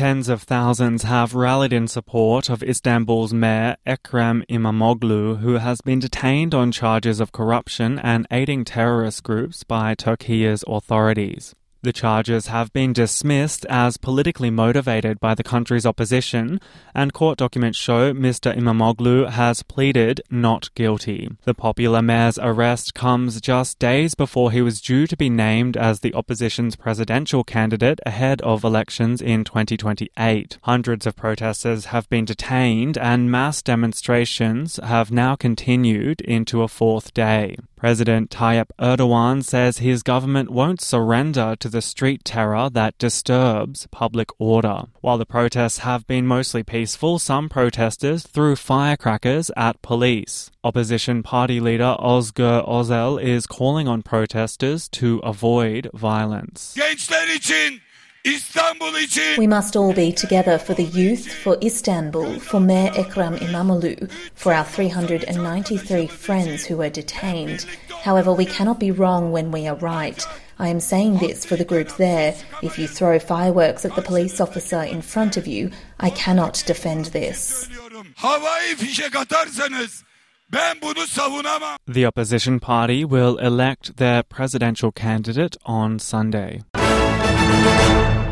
Tens of thousands have rallied in support of Istanbul's mayor Ekrem İmamoğlu, who has been detained on charges of corruption and aiding terrorist groups by Turkey's authorities. The charges have been dismissed as politically motivated by the country's opposition, and court documents show Mr. İmamoğlu has pleaded not guilty. The popular mayor's arrest comes just days before he was due to be named as the opposition's presidential candidate ahead of elections in 2028. Hundreds of protesters have been detained, and mass demonstrations have now continued into a fourth day. President Tayyip Erdogan says his government won't surrender to the street terror that disturbs public order. While the protests have been mostly peaceful, some protesters threw firecrackers at police. Opposition party leader Özgür Özel is calling on protesters to avoid violence. We must all be together for the youth, for Istanbul, for Mayor Ekrem İmamoğlu, for our 393 friends who are detained. However, we cannot be wrong when we are right. I am saying this for the group there. If you throw fireworks at the police officer in front of you, I cannot defend this. The opposition party will elect their presidential candidate on Sunday.